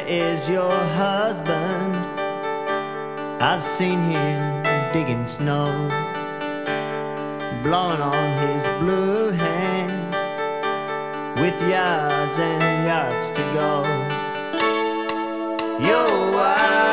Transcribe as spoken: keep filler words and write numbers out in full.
is your husband? I've seen him digging snow, blowing on his blue hands, with yards and yards to go. Your wife